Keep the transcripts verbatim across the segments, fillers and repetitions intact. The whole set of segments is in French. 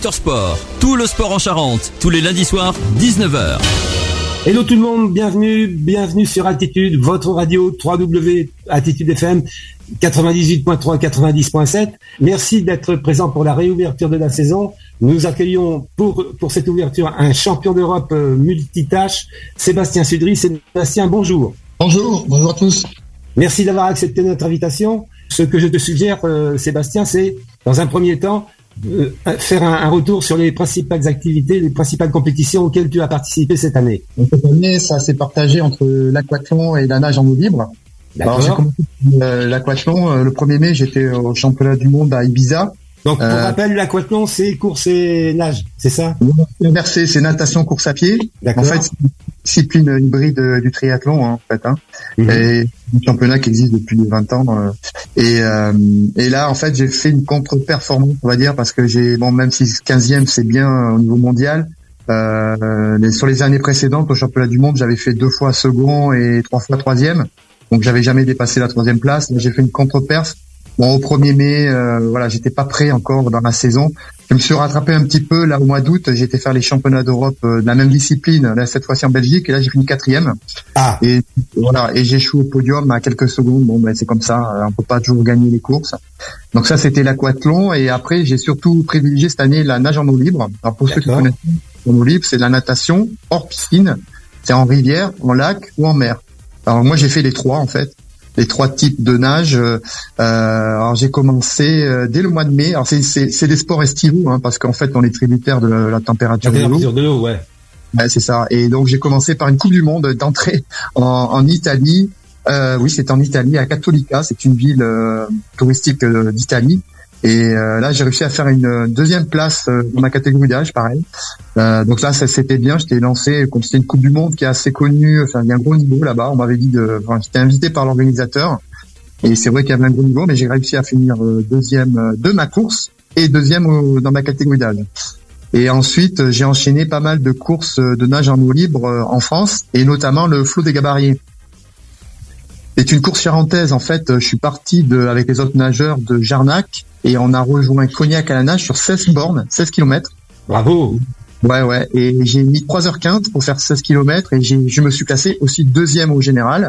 After Sport, tout le sport en Charente, tous les lundis soirs, dix-neuf heures. Hello tout le monde, bienvenue, bienvenue sur Altitude, votre radio w w w point altitude f m quatre-vingt-dix-huit point trois, quatre-vingt-dix point sept. Merci d'être présent pour la réouverture de la saison. Nous accueillons pour pour cette ouverture un champion d'Europe euh, multitâche, Sébastien Sudry. Sébastien, bonjour. Bonjour, bonjour à tous. Merci d'avoir accepté notre invitation. Ce que je te suggère, euh, Sébastien, c'est, dans un premier temps, euh, faire un, un retour sur les principales activités, les principales compétitions auxquelles tu as participé cette année. Donc, cette année, ça s'est partagé entre l'aquathlon et la nage en eau libre. D'accord. Alors, j'ai commencé euh, l'aquathlon. Euh, le premier mai, j'étais au championnat du monde à Ibiza. Donc, pour euh, rappel, l'aquathlon, c'est course et nage, c'est ça? Inversé, c'est natation, course à pied. D'accord. En fait, c'est une discipline hybride du triathlon, hein, en fait. Hein. Mmh. Et un championnat qui existe depuis vingt ans. Euh, et, euh, et là, en fait, j'ai fait une contre-performance, on va dire, parce que j'ai, bon, même si quinzième, c'est bien au niveau mondial, euh, les, sur les années précédentes, au championnat du monde, j'avais fait deux fois second et trois fois troisième. Donc, j'avais jamais dépassé la troisième place. J'ai fait une contre-perf. Bon, au premier mai, euh, voilà, j'étais pas prêt encore dans la saison. Je me suis rattrapé un petit peu là au mois d'août. J'ai été faire les championnats d'Europe euh, de la même discipline, là cette fois-ci en Belgique, et là j'ai fini quatrième. Ah. Et voilà, et j'ai échoué au podium à quelques secondes. Bon, ben c'est comme ça, on peut pas toujours gagner les courses. Donc ça, c'était l'aquathlon, et après j'ai surtout privilégié cette année la nage en eau libre. Alors pour ceux qui connaissent en eau libre, c'est de la natation hors piscine, c'est en rivière, en lac ou en mer. Alors moi j'ai fait les trois en fait. Les trois types de nage. Euh, alors j'ai commencé euh, dès le mois de mai. Alors c'est c'est, c'est des sports estivaux, hein, parce qu'en fait on est tributaire de la, la température de l'eau. de l'eau, ouais. Ouais, c'est ça. Et donc j'ai commencé par une Coupe du Monde d'entrée en, en Italie. Euh, oui, c'est en Italie, à Cattolica. C'est une ville euh, touristique euh, d'Italie. Et euh, là, j'ai réussi à faire une deuxième place euh, dans ma catégorie d'âge, pareil. Euh, donc là, ça c'était bien. J'étais lancé, comme c'était une Coupe du Monde qui est assez connue. Enfin, il y a un gros niveau là-bas. On m'avait dit de. Enfin, j'étais invité par l'organisateur. Et c'est vrai qu'il y avait un gros niveau, mais j'ai réussi à finir euh, deuxième euh, de ma course et deuxième euh, dans ma catégorie d'âge. Et ensuite, euh, j'ai enchaîné pas mal de courses de nage en eau libre euh, en France, et notamment le flot des Gabariers. C'est une course charentaise. En fait, je suis parti de, avec les autres nageurs de Jarnac, et on a rejoint Cognac à la nage sur seize bornes, seize kilomètres. Bravo. Ouais, ouais. Et j'ai mis trois heures quinze pour faire seize kilomètres, et j'ai, je me suis classé aussi deuxième au général.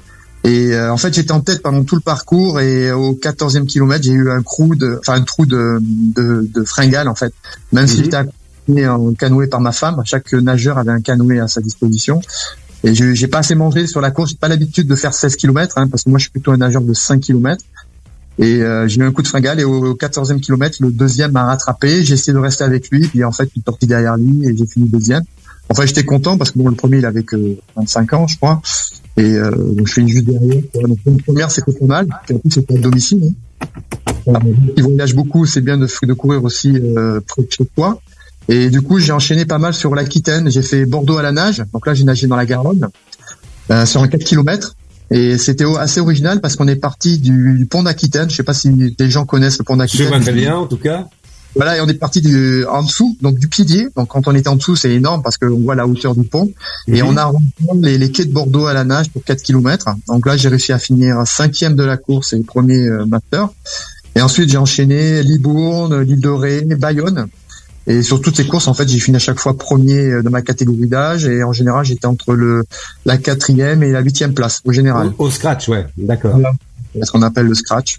Et euh, en fait, j'étais en tête pendant tout le parcours, et au quatorzième kilomètre, j'ai eu un trou de, enfin un trou de, de, de fringale en fait. Même mmh. si j'étais accompagné en canoë par ma femme, chaque nageur avait un canoë à sa disposition. Et je, j'ai pas assez mangé sur la course. J'ai pas l'habitude de faire seize kilomètres, hein, parce que moi je suis plutôt un nageur de cinq kilomètres. Et euh, j'ai eu un coup de fringale, et au, au quatorzième kilomètre, le deuxième m'a rattrapé. J'ai essayé de rester avec lui, puis en fait, je suis sorti derrière lui et j'ai fini deuxième. Enfin, j'étais content parce que bon, le premier, il avait que vingt-cinq ans, je crois. Et euh, donc je suis juste derrière. Donc une première, c'était pas mal. Puis en plus, c'était à domicile. Hein. Ils voyagent beaucoup, c'est bien de, de courir aussi euh, près de chez toi. Et du coup, j'ai enchaîné pas mal sur l'Aquitaine. J'ai fait Bordeaux à la nage. Donc là, j'ai nagé dans la Garonne euh, sur un quatre kilomètres. Et c'était assez original parce qu'on est parti du, du pont d'Aquitaine. Je sais pas si les gens connaissent le pont d'Aquitaine. Je vois très bien, en tout cas. Voilà, et on est parti du, en dessous, donc du Piedier. Donc quand on était en dessous, c'est énorme parce qu'on voit la hauteur du pont. Mmh. Et on a rejoint les, les quais de Bordeaux à la nage pour quatre kilomètres. Donc là, j'ai réussi à finir cinquième de la course et premier euh, master. Et ensuite, j'ai enchaîné Libourne, l'île de Ré, Bayonne. Et sur toutes ces courses, en fait, j'ai fini à chaque fois premier de ma catégorie d'âge, et en général, j'étais entre le la quatrième et la huitième place au général. Au, au scratch, ouais, d'accord. Voilà. C'est ce qu'on appelle le scratch.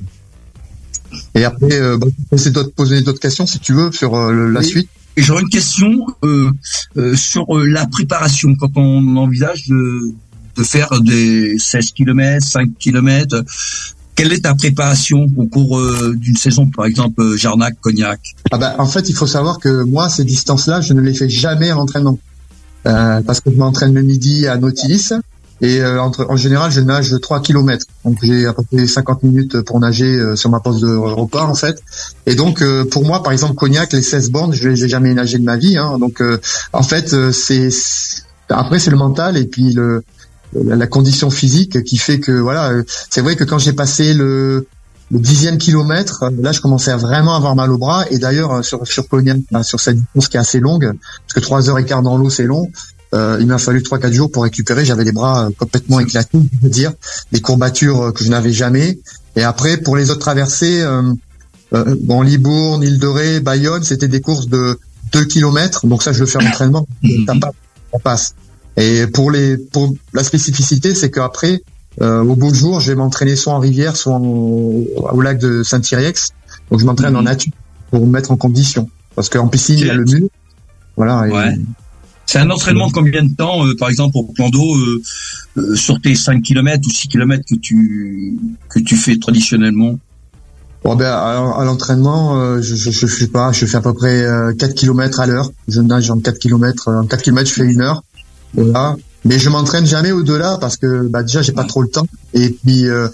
Et après, euh, bah, je vais essayer de te poser d'autres questions si tu veux sur euh, le, la oui. suite. Et j'aurais une question euh, euh, sur euh, la préparation quand on envisage de, de faire des seize kilomètres, cinq kilomètres. Quelle est ta préparation au cours euh, d'une saison, par exemple Jarnac, Cognac? Ah bah, en fait, il faut savoir que moi, ces distances-là, je ne les fais jamais en entraînement. Euh, parce que je m'entraîne le midi à Nautilus, et euh, entre, en général, je nage trois kilomètres. Donc, j'ai à peu près cinquante minutes pour nager euh, sur ma pause de repas, en fait. Et donc, euh, pour moi, par exemple, Cognac, les seize bornes, je les ai jamais nagé de ma vie. Hein. Donc, euh, en fait, euh, c'est, c'est après, c'est le mental et puis le la condition physique qui fait que voilà, c'est vrai que quand j'ai passé le le dixième kilomètre, là je commençais à vraiment avoir mal au bras. Et d'ailleurs sur sur Cognac, sur cette distance qui est assez longue, parce que trois heures et quart dans l'eau c'est long, euh, il m'a fallu trois quatre jours pour récupérer. J'avais les bras complètement éclatés, je veux dire, des courbatures que je n'avais jamais. Et après pour les autres traversées, euh, Euh, bon, Libourne, Île-de-Ré, Bayonne, c'était des courses de deux kilomètres. Donc ça, je le fais en entraînement. Ça passe, ça passe. Et pour les, pour la spécificité, c'est qu'après, euh, au beau jour, je vais m'entraîner soit en rivière, soit en, au lac de Saint-Thierry-Ex. Donc je m'entraîne mmh. en nature pour me mettre en condition. Parce qu'en piscine, il y a le mur. Voilà. Et, ouais. C'est un entraînement de combien de temps, euh, par exemple, au plan d'eau, euh, euh, sur tes cinq kilomètres ou six kilomètres que tu, que tu fais traditionnellement? Bon, ben, à, à l'entraînement, euh, je, je, je fais pas, je fais à peu près euh, quatre kilomètres à l'heure. Je nage en quatre kilomètres. En quatre kilomètres, je fais une heure. Voilà. Mais je m'entraîne jamais au-delà parce que, bah, déjà, j'ai pas trop le temps. Et puis, euh,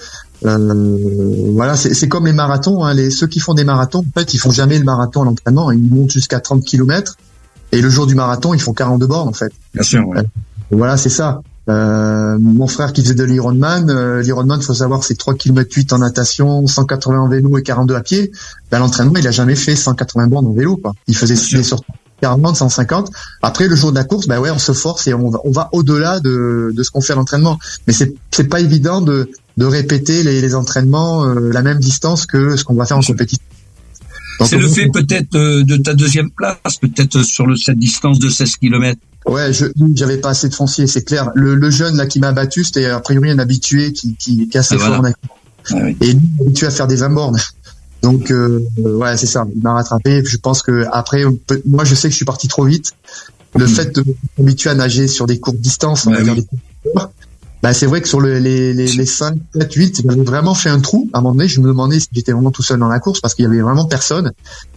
euh, voilà, c'est, c'est comme les marathons, hein. Les, ceux qui font des marathons, en fait, ils font jamais le marathon à l'entraînement. Ils montent jusqu'à trente kilomètres. Et le jour du marathon, ils font quarante-deux bornes, en fait. Bien sûr, ouais. Euh, voilà, c'est ça. Euh, mon frère qui faisait de l'Ironman, euh, l'Ironman, il faut savoir, c'est trois kilomètres huit en natation, cent quatre-vingts en vélo et quarante-deux à pied. Ben, à l'entraînement, il a jamais fait cent quatre-vingts bornes en vélo, quoi. Il faisait sur quarante, cent cinquante. Après, le jour de la course, ben ouais, on se force et on va, on va au-delà de, de ce qu'on fait à l'entraînement. Mais c'est, c'est pas évident de, de répéter les, les entraînements, euh, la même distance que ce qu'on va faire en compétition. Donc, c'est le fait peut-être euh, de ta deuxième place, peut-être sur le, cette distance de seize kilomètres. Ouais, je j'avais pas assez de foncier, c'est clair. Le, le jeune là qui m'a battu, c'était a priori un habitué qui qui, qui est assez ah, fort. Voilà. Ah, oui. Et lui, il est habitué à faire des vingt bornes. Donc euh, ouais, c'est ça. Il m'a rattrapé. Je pense que après, peut, moi, je sais que je suis parti trop vite. Le mmh. fait de m'habituer à nager sur des courtes distances, on ouais, va dire oui. des courtes, bah c'est vrai que sur le, les les les cinq, sept, huit, j'avais vraiment fait un trou. À un moment donné, je me demandais si j'étais vraiment tout seul dans la course parce qu'il y avait vraiment personne.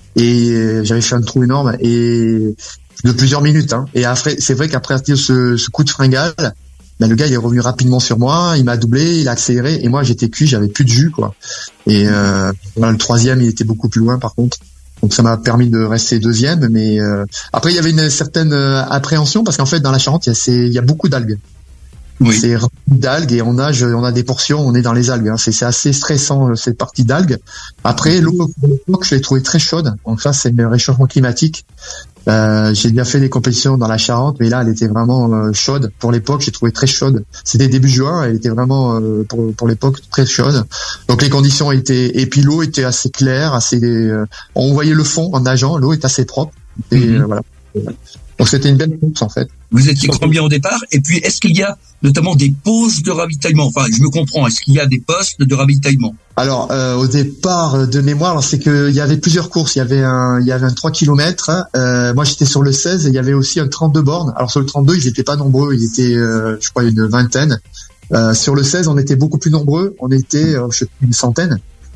Et j'avais fait un trou énorme et de plusieurs minutes. Hein. Et après, c'est vrai qu'après ce, ce coup de fringale, ben le gars il est revenu rapidement sur moi, il m'a doublé, il a accéléré et moi j'étais cuit, j'avais plus de jus quoi. Et euh, ben, le troisième il était beaucoup plus loin par contre. Donc ça m'a permis de rester deuxième. Mais euh, après il y avait une certaine euh, appréhension parce qu'en fait dans la Charente il y a, c'est, il y a beaucoup d'algues. Oui. C'est rempli d'algues et on nage, on a des portions, on est dans les algues. Hein. C'est, c'est assez stressant cette partie d'algues. Après l'eau, je l'ai trouvée très chaude. Donc ça c'est le réchauffement climatique. Euh, j'ai déjà fait des compétitions dans la Charente, mais là, elle était vraiment euh, chaude. Pour l'époque, j'ai trouvé très chaude. C'était début juin, elle était vraiment euh, pour pour l'époque très chaude. Donc les conditions étaient, et puis l'eau était assez claire, assez. Euh, on voyait le fond en nageant, l'eau est assez propre. Et mm-hmm. euh, voilà. Donc c'était une belle course en fait. Vous étiez combien au départ? Et puis est-ce qu'il y a notamment des pauses de ravitaillement? Enfin, je me comprends. Est-ce qu'il y a des postes de ravitaillement? Alors euh, au départ de mémoire, alors, c'est que il y avait plusieurs courses. Il y avait un, il y avait un trois kilomètres. Euh, moi j'étais sur le seize et il y avait aussi un trente-deux bornes. Alors sur le trente-deux, ils étaient pas nombreux. Ils étaient, euh, je crois, une vingtaine. Euh, sur le seize, on était beaucoup plus nombreux. On était, euh, je sais plus, une centaine.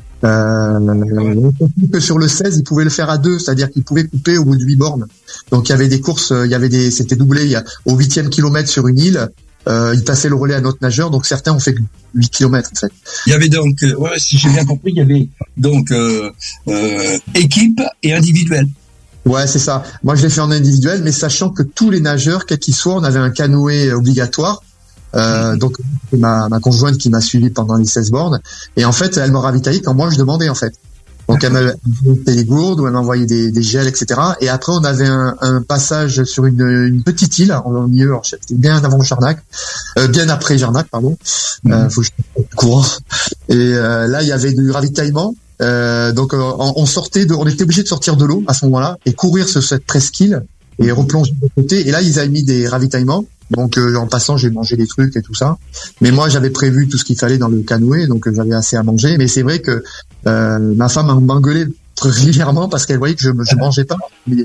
Euh, que sur le seize, ils pouvaient le faire à deux, c'est-à-dire qu'ils pouvaient couper au bout de huit bornes. Donc il y avait des courses, il y avait des, c'était doublé. Il y a, au huitième kilomètre sur une île, euh, ils passaient le relais à notre nageur. Donc certains ont fait huit kilomètres en fait. Il y avait donc, euh, ouais, si j'ai bien compris, il y avait donc euh, euh, équipe et individuel. Ouais, c'est ça. Moi, je l'ai fait en individuel, mais sachant que tous les nageurs, quels qu'ils soient, on avait un canoë obligatoire. Euh, donc ma, ma conjointe qui m'a suivi pendant les seize bornes et en fait elle m'a ravitaillé quand moi je demandais en fait. Donc elle m'a envoyé des gourdes ou elle m'a envoyé des, des gels, et cetera. Et après on avait un, un passage sur une, une petite île au milieu, c'était bien avant Jarnac, euh, bien après Jarnac pardon. Mmh. Euh, faut que je courant. Et euh, là il y avait du ravitaillement. Euh, donc euh, on, on sortait, de, on était obligé de sortir de l'eau à ce moment-là et courir sur cette presqu'île et replonger de côté. Et là ils avaient mis des ravitaillements. Donc euh, en passant, j'ai mangé des trucs et tout ça. Mais moi, j'avais prévu tout ce qu'il fallait dans le canoë, donc euh, j'avais assez à manger. Mais c'est vrai que euh, ma femme m'engueulait régulièrement parce qu'elle voyait que je, je mangeais pas.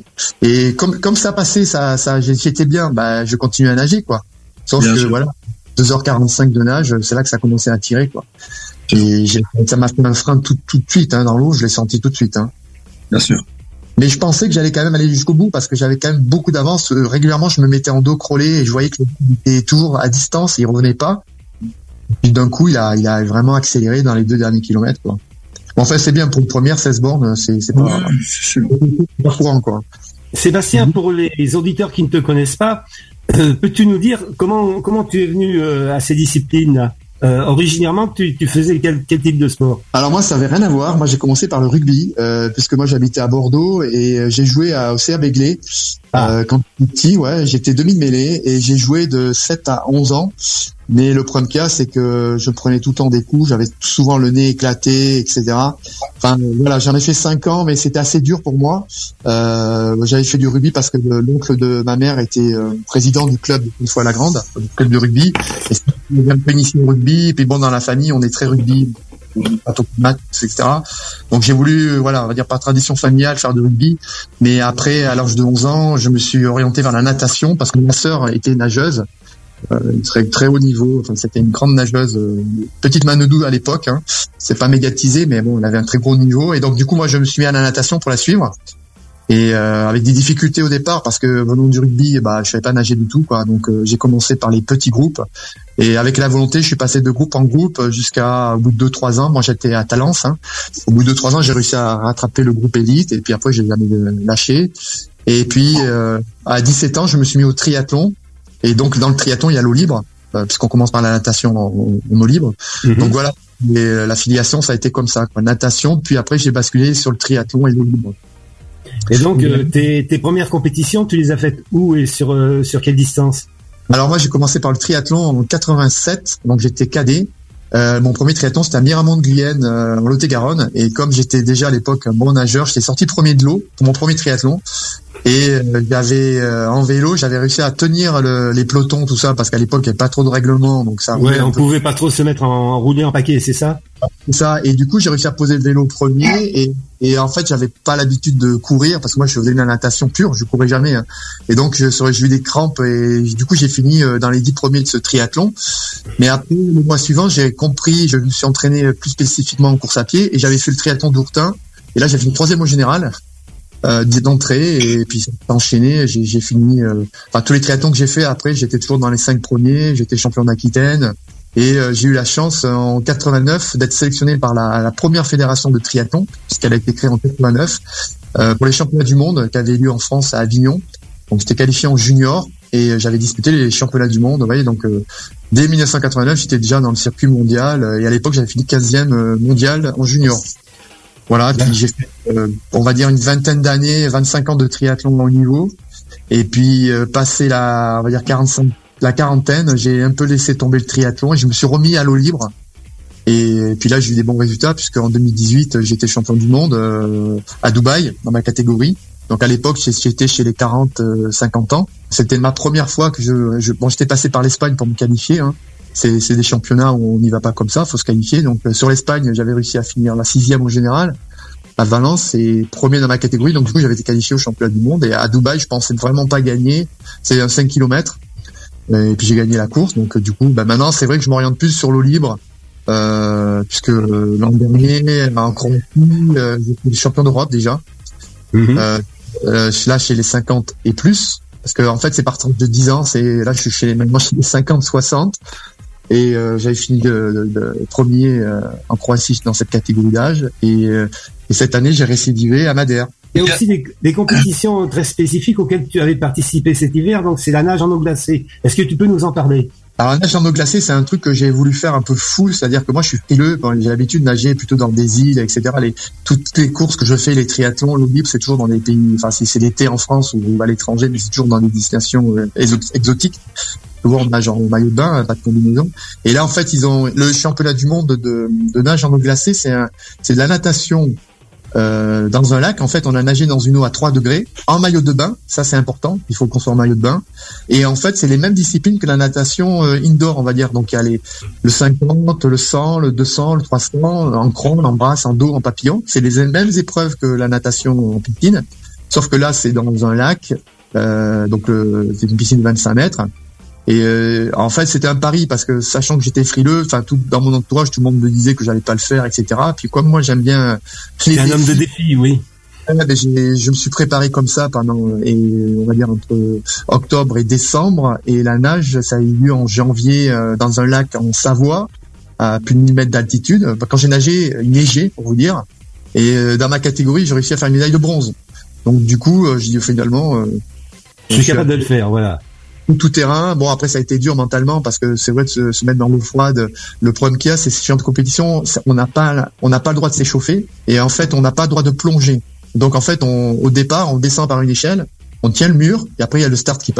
Et comme comme ça passait, ça, ça, j'étais bien. Bah, je continuais à nager, quoi. Sauf bien que sûr. Voilà, deux heures quarante-cinq de nage, c'est là que ça commençait à tirer, quoi. Et j'ai, ça m'a fait un frein tout tout de suite hein, dans l'eau. Je l'ai senti tout de suite. Hein. Bien sûr. Mais je pensais que j'allais quand même aller jusqu'au bout parce que j'avais quand même beaucoup d'avance. Euh, régulièrement, je me mettais en dos crawlé et je voyais qu'il était toujours à distance et il revenait pas. Puis d'un coup, il a, il a vraiment accéléré dans les deux derniers kilomètres, quoi. Bon, enfin, c'est bien pour une première seize bornes, c'est, c'est pas, ouais, c'est pas courant, quoi. Sébastien, mmh. pour les auditeurs qui ne te connaissent pas, euh, peux-tu nous dire comment, comment tu es venu euh, à ces disciplines? Euh, originairement, tu, tu faisais quel, quel type de sport? Alors moi, ça avait rien à voir. Moi, j'ai commencé par le rugby, euh, puisque moi, j'habitais à Bordeaux et j'ai joué à, au C A Begley. Ah. Euh, quand j'étais petit, ouais, j'étais demi-mêlée et j'ai joué de sept à onze ans. Mais le problème qu'il y a, c'est que je prenais tout le temps des coups, j'avais souvent le nez éclaté, et cetera. Enfin voilà, j'en ai fait cinq ans, mais c'était assez dur pour moi. Euh, j'avais fait du rugby parce que l'oncle de ma mère était euh, président du club une fois à la grande, du club de rugby. Et c'était bien initié au rugby. Et puis bon, dans la famille, on est très rugby, maths, et cetera. Donc j'ai voulu, voilà, on va dire par tradition familiale, faire du rugby. Mais après, à l'âge de onze ans, je me suis orienté vers la natation parce que ma sœur était nageuse. Euh, très très haut niveau, enfin c'était une grande nageuse, euh, petite Manodou à l'époque, hein. C'est pas médiatisé, mais bon, elle avait un très gros niveau, et donc du coup moi je me suis mis à la natation pour la suivre, et euh, avec des difficultés au départ parce que venant du rugby, bah je savais pas nager du tout, quoi. Donc euh, j'ai commencé par les petits groupes, et avec la volonté, je suis passé de groupe en groupe jusqu'à au bout de deux trois ans. Moi j'étais à Talence, hein. Au bout de trois ans, j'ai réussi à rattraper le groupe élite, et puis après j'ai jamais lâché. Et puis euh, à dix-sept ans, je me suis mis au triathlon. Et donc dans le triathlon, il y a l'eau libre, euh, puisqu'on commence par la natation en, en eau libre. Mm-hmm. Donc voilà, et l'affiliation, ça a été comme ça, quoi. Natation, puis après j'ai basculé sur le triathlon et l'eau libre. Et donc euh, tes, tes premières compétitions, tu les as faites où et sur euh, sur quelle distance? Alors moi j'ai commencé par le triathlon en quatre-vingt-sept, donc j'étais cadet. Euh, mon premier triathlon c'était à Miramont-de-Guyenne, euh, en Lot-et-Garonne, et comme j'étais déjà à l'époque un bon nageur, j'étais sorti premier de l'eau pour mon premier triathlon. Et euh, j'avais euh, en vélo, j'avais réussi à tenir le, les pelotons, tout ça, parce qu'à l'époque il n'y avait pas trop de règlements, donc ça. Ouais, on pouvait pas trop se mettre en, en rouler en paquet, c'est ça. C'est ça. Et du coup j'ai réussi à poser le vélo premier, et, et en fait j'avais pas l'habitude de courir parce que moi je faisais de la natation pure, je courais jamais, hein. Et donc je j'ai eu des crampes, et du coup j'ai fini dans les dix premiers de ce triathlon. Mais après le mois suivant j'ai compris, je me suis entraîné plus spécifiquement en course à pied, et j'avais fait le triathlon d'Ourtin, et là j'ai fait une troisième au général. Euh, d'entrée, et puis ça s'est enchaîné. J'ai, j'ai fini, euh, enfin tous les triathlons que j'ai fait après, j'étais toujours dans les cinq premiers. J'étais champion d'Aquitaine, et euh, j'ai eu la chance euh, en quatre-vingt-neuf d'être sélectionné par la, la première fédération de triathlon, puisqu'elle a été créée en quatre-vingt-neuf, euh, pour les championnats du monde qui avaient lieu en France à Avignon. Donc j'étais qualifié en junior, et j'avais disputé les championnats du monde. Vous voyez, donc euh, dès dix-neuf cent quatre-vingt-neuf, j'étais déjà dans le circuit mondial, et à l'époque j'avais fini quinzième mondial en junior. Voilà, puis j'ai fait, euh, on va dire, une vingtaine d'années, vingt-cinq ans de triathlon au niveau. Et puis, euh, passé la, on va dire, quarante-cinq, la quarantaine, j'ai un peu laissé tomber le triathlon et je me suis remis à l'eau libre. Et, et puis là, j'ai eu des bons résultats puisque en deux mille dix-huit, j'étais champion du monde euh, à Dubaï, dans ma catégorie. Donc à l'époque, j'étais chez les quarante cinquante ans. C'était ma première fois que je, je bon, j'étais passé par l'Espagne pour me qualifier, hein. C'est, c'est des championnats où on n'y va pas comme ça, faut se qualifier. Donc euh, sur l'Espagne, j'avais réussi à finir la sixième au général à Valence, et premier dans ma catégorie. Donc du coup, j'avais été qualifié au championnat du monde. Et à Dubaï, je pensais vraiment pas gagner. C'est un cinq kilomètres. Et puis j'ai gagné la course. Donc euh, du coup, bah, maintenant, c'est vrai que je m'oriente plus sur l'eau libre, euh, puisque euh, l'an dernier, en Grand Prix, euh, j'étais champion d'Europe déjà. Mm-hmm. Euh, euh, là, chez les cinquante et plus. Parce que en fait, c'est partant de dix ans. C'est là, je suis chez maintenant chez les cinquante soixante. Et euh, j'avais fini de, de, de premier euh, en Croatie dans cette catégorie d'âge. Et, euh, et cette année, j'ai récidivé à Madère. Il y a aussi des, des compétitions très spécifiques auxquelles tu avais participé cet hiver. Donc, c'est la nage en eau glacée. Est-ce que tu peux nous en parler? Alors, la nage en eau glacée, c'est un truc que j'ai voulu faire un peu fou. C'est-à-dire que moi, je suis frileux. Bon, j'ai l'habitude de nager plutôt dans des îles, et cetera. Les, toutes les courses que je fais, les triathlons, l'eau libre, c'est toujours dans des pays... Enfin, si c'est l'été en France ou à l'étranger, mais c'est toujours dans des destinations euh, exotiques. Souvent on nage en maillot de bain, pas de combinaison. Et là en fait ils ont le championnat du monde de, de nage en eau glacée, c'est un, c'est de la natation euh, dans un lac. En fait on a nagé dans une eau à trois degrés en maillot de bain, ça c'est important, il faut qu'on soit en maillot de bain. Et en fait c'est les mêmes disciplines que la natation euh, indoor, on va dire. Donc il y a les, le cinquante, le cent, le deux cents, le trois cents, en crawl, en brasse, en dos, en papillon. C'est les mêmes épreuves que la natation en piscine, sauf que là c'est dans un lac, euh, donc euh, c'est une piscine de vingt-cinq mètres. Et euh, en fait, c'était un pari parce que sachant que j'étais frileux, enfin tout dans mon entourage, tout le monde me disait que j'allais pas le faire, et cetera. Puis comme moi, j'aime bien. C'est un homme de défi, oui. Ben, j'ai, je me suis préparé comme ça pendant, et on va dire entre octobre et décembre. Et la nage, ça a eu lieu en janvier euh, dans un lac en Savoie, à plus de mille mètres d'altitude. Quand j'ai nagé, il neigeait, pour vous dire. Et euh, dans ma catégorie, j'ai réussi à faire une médaille de bronze. Donc du coup, euh, j'ai dit finalement, euh, je suis capable de le faire, voilà. Tout terrain. Bon, après ça a été dur mentalement parce que c'est vrai de se, se mettre dans l'eau froide. Le problème qu'il y a, c'est ces genres de compétition, on n'a pas, on n'a pas le droit de s'échauffer, et en fait, on n'a pas le droit de plonger. Donc en fait, on, au départ, on descend par une échelle, on tient le mur, et après il y a le start qui part.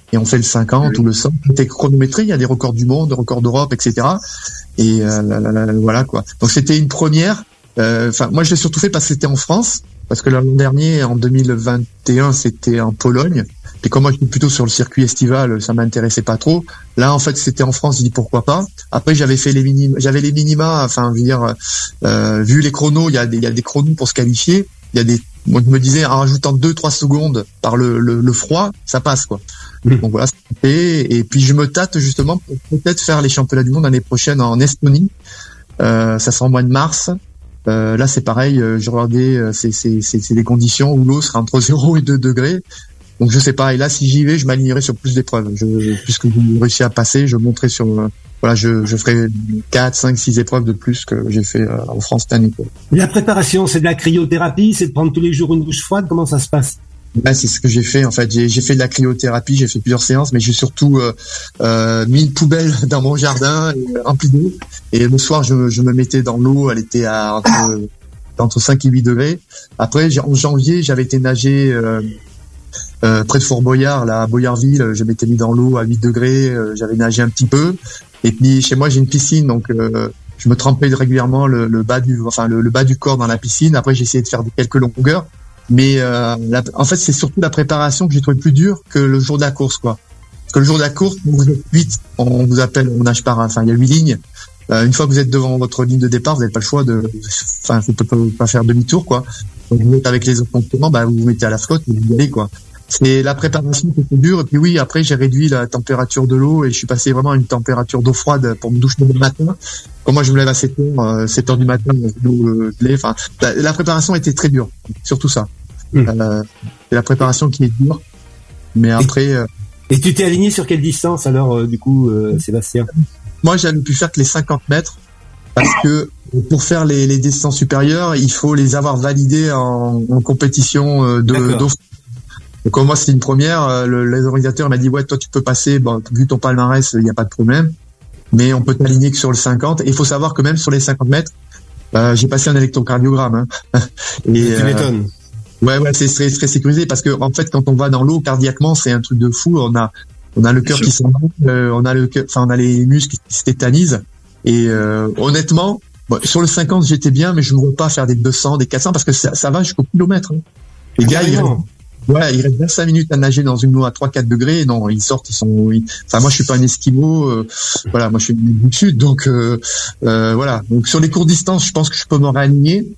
et on fait le cinquante oui. ou le cent. C'était chronométré, il y a des records du monde, des records d'Europe, et cetera. Et euh, la, la, la, voilà quoi. Donc c'était une première. Enfin, euh, moi je l'ai surtout fait parce que c'était en France, parce que l'an dernier, en deux mille vingt et un, c'était en Pologne. Et comme moi j'étais plutôt sur le circuit estival, ça m'intéressait pas trop. Là, en fait, c'était en France. J'ai dit pourquoi pas. Après, j'avais fait les minima, j'avais les minima. Enfin, je veux dire, euh, vu les chronos, il y a des, il y a des chronos pour se qualifier. Il y a des, moi je me disais, en rajoutant deux, trois secondes par le, le, le froid, ça passe quoi. Mmh. Donc voilà. Et, et puis je me tâte justement pour peut-être faire les championnats du monde l'année prochaine en Estonie. Euh, ça sera au mois de mars. Euh, là, c'est pareil. Euh, je regardais, euh, c'est, c'est, c'est, c'est des conditions où l'eau sera entre zéro et deux degrés. Donc je sais pas. Et là, si j'y vais, je m'alignerai sur plus d'épreuves. Je, puisque j'ai réussi à passer, je montrerai sur, euh, voilà, je, je ferai quatre, cinq, six épreuves de plus que j'ai fait euh, en France cette année. La préparation, c'est de la cryothérapie, c'est de prendre tous les jours une douche froide. Comment ça se passe? Ouais, c'est ce que j'ai fait en fait. J'ai, j'ai fait de la cryothérapie, j'ai fait plusieurs séances, mais j'ai surtout euh, euh, mis une poubelle dans mon jardin remplie d'eau. Et le soir, je, je me mettais dans l'eau. Elle était à entre, entre cinq et huit degrés. Après, en janvier, j'avais été nager euh, euh, près de Fort Boyard, là à Boyardville. Je m'étais mis dans l'eau à huit degrés. Euh, j'avais nagé un petit peu. Et puis chez moi, j'ai une piscine, donc euh, je me trempais régulièrement le, le bas du, enfin le, le bas du corps dans la piscine. Après, j'ai essayé de faire quelques longueurs. Mais euh, la, en fait, c'est surtout la préparation que j'ai trouvé plus dure que le jour de la course, quoi. Parce que le jour de la course, vous êtes huit, on vous appelle, on nage par, enfin, il y a huit lignes. Euh, une fois que vous êtes devant votre ligne de départ, vous n'avez pas le choix de, enfin, vous pouvez pas faire demi-tour, quoi. Donc vous êtes avec les autres concurrents, bah vous vous mettez à la flotte et vous y allez, quoi. C'est la préparation qui était dure. Et puis oui, après j'ai réduit la température de l'eau et je suis passé vraiment à une température d'eau froide pour me doucher le matin. Comme moi je me lève à sept heures, euh, sept heures du matin, l'eau euh, gelée. Enfin, la, la préparation était très dure, surtout ça. Mmh. Euh, c'est la préparation qui est dure. Mais après. Euh, et tu t'es aligné sur quelle distance alors, euh, du coup, euh, Sébastien? Moi, j'avais pu faire que les cinquante mètres parce que pour faire les, les distances supérieures, il faut les avoir validées en, en compétition euh, de. d'eau. Donc moi, c'était une première. Le, les organisateurs m'a dit ouais, toi tu peux passer. Bon, vu ton palmarès, il n'y a pas de problème. Mais on peut t'aligner que sur le cinquante. Et il faut savoir que même sur les cinquante mètres, euh, j'ai passé un électrocardiogramme. Hein. Et, tu m'étonnes. Euh, ouais, ouais, c'est très, très sécurisé parce que en fait, quand on va dans l'eau cardiaquement, c'est un truc de fou. On a, on a le cœur qui s'embrouille, euh, on a le, enfin, on a les muscles qui se tétanisent. Et euh, honnêtement, bon, sur le cinquante, j'étais bien, mais je ne veux pas faire des deux cents, des quatre cents parce que ça, ça va jusqu'au kilomètre. Hein. Les gars, ils Ouais, il reste vingt-cinq minutes à nager dans une eau à trois quatre degrés. Non, ils sortent, ils sont. Ils... Enfin, moi, je suis pas un esquimau. Euh, voilà, moi, je suis du sud, donc euh, euh, voilà. Donc sur les courtes distances, je pense que je peux me réaligner.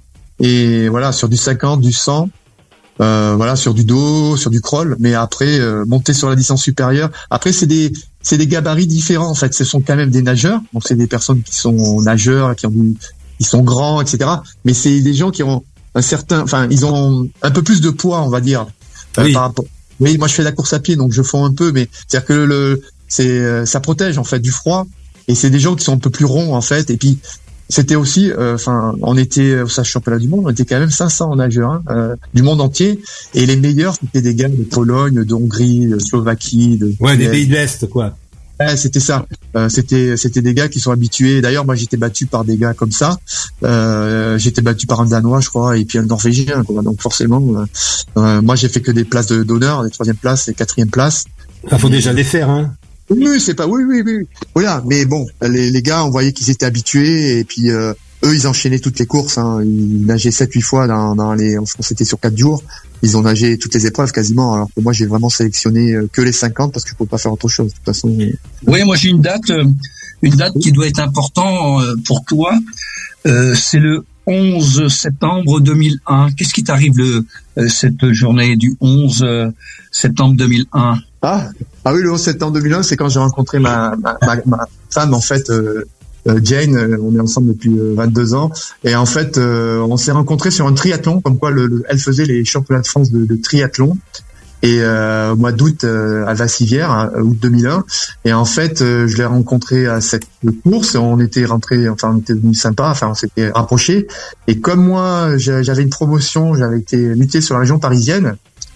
Et voilà, sur du cinquante, du cent, euh, voilà, sur du dos, sur du crawl. Mais après, euh, monter sur la distance supérieure. Après, c'est des c'est des gabarits différents en fait. Ce sont quand même des nageurs. Donc c'est des personnes qui sont nageurs, qui ont du, ils sont grands, et cetera. Mais c'est des gens qui ont un certain, enfin, ils ont un peu plus de poids, on va dire. Oui. Par rapport... oui, moi je fais de la course à pied, donc je fonds un peu, mais c'est-à-dire que le, c'est, ça protège en fait du froid, et c'est des gens qui sont un peu plus ronds en fait. Et puis c'était aussi, enfin, euh, on était au championnat du monde, on était quand même cinq cents nageurs hein, euh, du monde entier, et les meilleurs c'était des gars de Pologne, de Hongrie, de Slovaquie, de ouais, des pays de l'Est quoi. Ouais, c'était ça. Euh, c'était c'était des gars qui sont habitués. D'ailleurs, moi, j'étais battu par des gars comme ça. Euh, j'étais battu par un Danois, je crois, et puis un Norvégien. Quoi. Donc forcément, euh, euh, moi, j'ai fait que des places de, d'honneur, des troisième places, des quatrième places. Ça faut déjà les faire, hein. Oui, c'est pas. Oui, oui, oui. Voilà. Mais bon, les, les gars, on voyait qu'ils étaient habitués, et puis euh, eux, ils enchaînaient toutes les courses. Hein. Ils nageaient sept, huit fois dans, dans les. On c'était sur quatre jours. Ils ont nagé toutes les épreuves quasiment, alors que moi j'ai vraiment sélectionné que les cinquante parce que je peux pas faire autre chose de toute façon. Oui, moi j'ai une date, une date qui doit être importante pour toi. Euh, c'est le onze septembre deux mille un. Qu'est-ce qui t'arrive le cette journée du onze septembre deux mille un? Ah, ah oui, le onze septembre deux mille un, c'est quand j'ai rencontré ma ma, ma, ma femme en fait. Euh, Jane, on est ensemble depuis vingt-deux ans, et en fait, euh, on s'est rencontrés sur un triathlon, comme quoi le, le, elle faisait les championnats de France de, de triathlon, et euh, au mois d'août euh, à Vassivière, hein, août deux mille un, et en fait, euh, je l'ai rencontré à cette course, on était rentrés, enfin, on était devenus sympas, enfin, on s'était rapprochés, et comme moi, j'avais une promotion, j'avais été muté sur la région parisienne.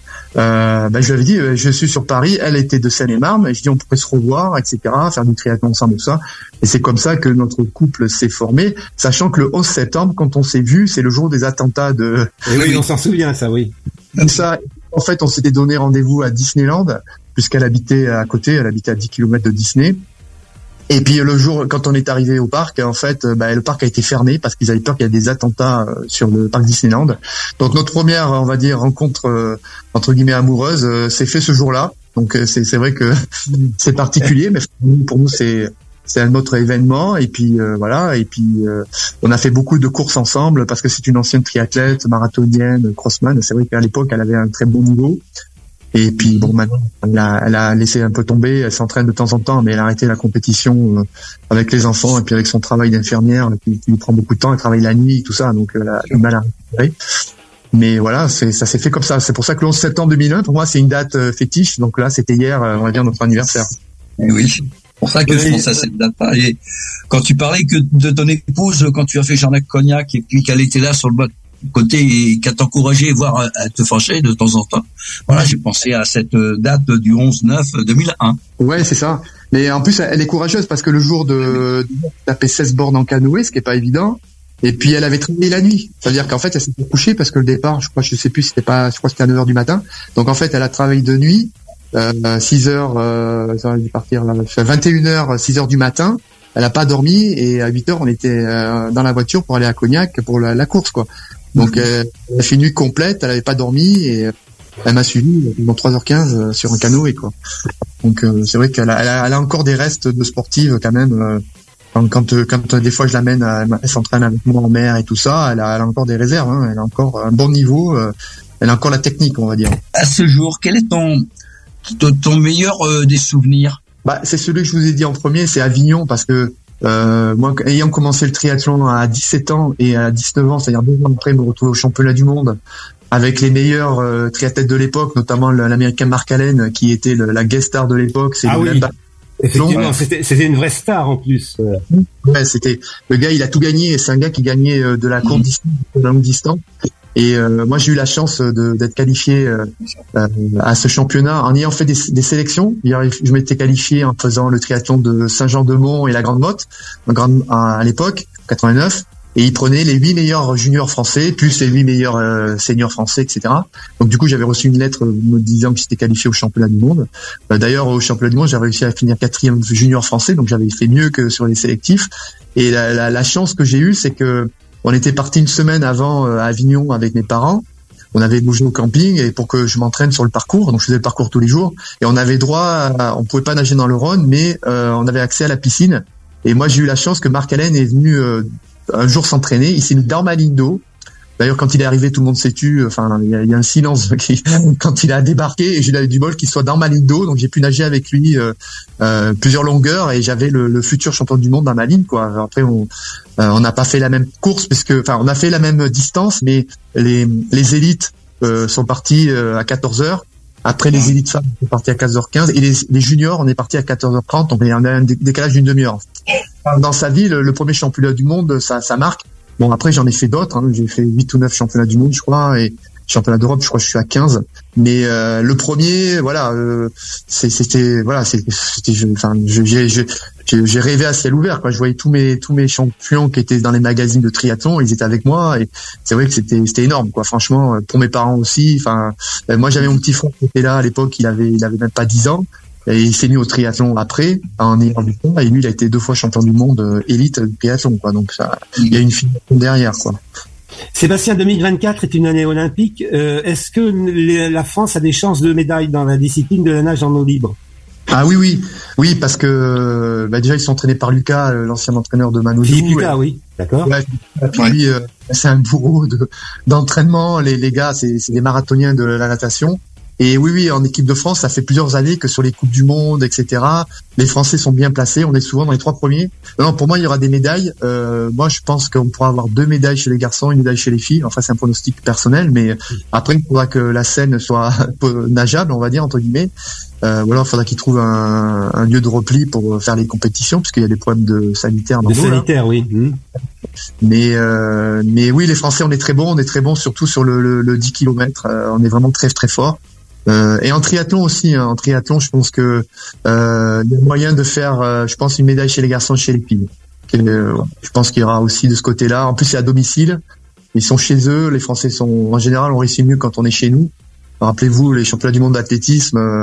Euh, ben je lui avais dit, euh, je suis sur Paris, elle était de Seine-et-Marne, et je dis on pourrait se revoir, et cetera, faire du triathlon ensemble, tout ça. Et c'est comme ça que notre couple s'est formé, sachant que le onze septembre, quand on s'est vu, c'est le jour des attentats de... Et oui, on s'en souvient, ça, oui. Comme ça, en fait, on s'était donné rendez-vous à Disneyland, puisqu'elle habitait à côté, elle habitait à dix kilomètres de Disney. Et puis le jour, quand on est arrivé au parc, en fait, bah, le parc a été fermé parce qu'ils avaient peur qu'il y ait des attentats sur le parc Disneyland. Donc notre première, on va dire, rencontre euh, entre guillemets amoureuse, euh, s'est fait ce jour-là. Donc euh, c'est, c'est vrai que c'est particulier, mais pour nous c'est c'est un autre événement. Et puis euh, voilà. Et puis euh, on a fait beaucoup de courses ensemble parce que c'est une ancienne triathlète, marathonienne, crossman. C'est vrai qu'à l'époque elle avait un très bon niveau. Et puis bon, maintenant, elle a, elle a laissé un peu tomber. Elle s'entraîne de temps en temps, mais elle a arrêté la compétition euh, avec les enfants et puis avec son travail d'infirmière qui, qui lui prend beaucoup de temps. Elle travaille la nuit, tout ça, donc elle a du mal à récupérer. Mais voilà, c'est, ça s'est fait comme ça. C'est pour ça que le onze septembre deux mille un, pour moi, c'est une date euh, fétiche. Donc là, c'était hier, euh, on va dire notre anniversaire. Et oui, c'est pour ça que je pense à cette date-là. Et quand tu parlais que de ton épouse, quand tu as fait Jarnac Cognac et puis qu'elle était là sur le bas côté et qu'à t'encourager, voire à te fâcher de temps en temps. Voilà, j'ai pensé à cette date du onze neuf deux mille un. Ouais, c'est ça. Mais en plus, elle est courageuse parce que le jour de, de taper seize bornes en canoë, ce qui est pas évident. Et puis, elle avait travaillé la nuit. C'est-à-dire qu'en fait, elle s'est couchée parce que le départ, je crois, je sais plus, c'était pas, je crois que c'était à neuf heures du matin. Donc, en fait, elle a travaillé de nuit, euh, six heures, euh, ça aurait dû partir là, vingt et une heures, six heures du matin. Elle a pas dormi et à huit heures, on était euh, dans la voiture pour aller à Cognac pour la, la course, quoi. Donc, euh, elle a fait une nuit complète, elle avait pas dormi et elle m'a suivi pendant trois heures quinze sur un canoë, quoi. Donc, euh, c'est vrai qu'elle a, elle a, elle a encore des restes de sportive quand même. Euh, quand, quand, quand des fois je l'amène, elle s'entraîne avec moi en mer et tout ça, elle a, elle a encore des réserves. Hein, elle a encore un bon niveau. Euh, elle a encore la technique, on va dire. À ce jour, quel est ton ton, ton meilleur euh, des souvenirs? Bah, c'est celui que je vous ai dit en premier, c'est Avignon, parce que Euh, moi, ayant commencé le triathlon à dix-sept ans et à dix-neuf ans, c'est-à-dire deux ans après, me retrouver au championnat du monde avec les meilleurs euh, triathlètes de l'époque, notamment l'américain Mark Allen, qui était le, la guest star de l'époque. C'est ah oui, même... effectivement, c'était, c'était une vraie star en plus. Ouais, c'était le gars, il a tout gagné. Et c'est un gars qui gagnait de la courte distance, de la longue distance. Et euh, moi, j'ai eu la chance de, d'être qualifié euh, euh, à ce championnat en ayant fait des, des sélections. Je m'étais qualifié en faisant le triathlon de Saint-Jean-de-Mont et la Grande Motte, à, à l'époque, quatre-vingt-neuf. Et il prenait les huit meilleurs juniors français, plus les huit meilleurs euh, seniors français, et cetera. Donc du coup, j'avais reçu une lettre me disant que j'étais qualifié au championnat du monde. Euh, d'ailleurs, au championnat du monde, j'ai réussi à finir quatrième junior français, donc j'avais fait mieux que sur les sélectifs. Et la, la, la chance que j'ai eue, c'est que on était parti une semaine avant euh, à Avignon avec mes parents. On avait bougé au camping et pour que je m'entraîne sur le parcours, donc je faisais le parcours tous les jours. Et on avait droit, à, on pouvait pas nager dans le Rhône, mais euh, on avait accès à la piscine. Et moi, j'ai eu la chance que Mark Allen est venu euh, un jour s'entraîner. Il s'est mis dans ma ligne d'eau. D'ailleurs, quand il est arrivé, tout le monde s'est tu. Enfin, il y a, il y a un silence qui, quand il a débarqué. Et j'ai eu du bol qu'il soit dans ma ligne d'eau, donc j'ai pu nager avec lui euh, euh, plusieurs longueurs et j'avais le, le futur champion du monde dans ma ligne, quoi. Après, on euh, on n'a pas fait la même course puisque, enfin, on a fait la même distance, mais les les élites euh, sont partis euh, à quatorze heures. Après, les élites femmes sont partis à quatorze heures quinze et les, les juniors, on est parti à quatorze heures trente. Donc, il y a un décalage d'une demi-heure. Dans sa vie, le, le premier championnat du monde, ça, ça marque. Bon, après, j'en ai fait d'autres. Hein. J'ai fait huit ou neuf championnats du monde, je crois, et championnat d'Europe, je crois que je suis à quinze. Mais euh, le premier, voilà, euh, c'est, c'était, voilà, c'est, c'était, je, enfin, j'ai, j'ai, j'ai rêvé à ciel ouvert, quoi. Je voyais tous mes, tous mes champions qui étaient dans les magazines de triathlon, ils étaient avec moi, et c'est vrai que c'était, c'était énorme, quoi. Franchement, pour mes parents aussi. Enfin, moi, j'avais mon petit frère qui était là à l'époque, il avait, il avait même pas dix ans. Et il s'est mis au triathlon après, en ayant du temps, et lui, il a été deux fois champion du monde euh, élite du triathlon, quoi. Donc ça, il y a une filiation derrière, quoi. Sébastien, deux mille vingt-quatre est une année olympique. Euh, est-ce que les, la France a des chances de médaille dans la discipline de la nage en eau libre? Ah oui, oui, oui, parce que bah déjà ils sont entraînés par Lucas, l'ancien entraîneur de Manodou. Philippe Lucas, oui, d'accord. Ouais, puis, euh, c'est un bourreau de, d'entraînement. Les, les gars, c'est, c'est des marathoniens de la natation. Et oui, oui, en équipe de France, ça fait plusieurs années que sur les Coupes du Monde, et cetera, les Français sont bien placés. On est souvent dans les trois premiers. Non, pour moi, il y aura des médailles. Euh, moi, je pense qu'on pourra avoir deux médailles chez les garçons, une médaille chez les filles. Enfin, c'est un pronostic personnel, mais après, il faudra que la Seine soit nageable, on va dire, entre guillemets. Euh, ou alors, il faudra qu'ils trouvent un, un lieu de repli pour faire les compétitions, puisqu'il y a des problèmes de sanitaire. De sanitaire, oui. Mmh. Mais euh, mais oui, les Français, on est très bons. On est très bons, surtout sur le, le, le dix kilomètres. Euh, on est vraiment très, très fort. Euh, et en triathlon aussi, hein. En triathlon, je pense que euh, il y a moyen de faire, euh, je pense, une médaille chez les garçons, chez les filles. Euh, je pense qu'il y aura aussi de ce côté-là. En plus, c'est à domicile. Ils sont chez eux. Les Français sont, en général, on réussit mieux quand on est chez nous. Rappelez-vous, les championnats du monde d'athlétisme, euh,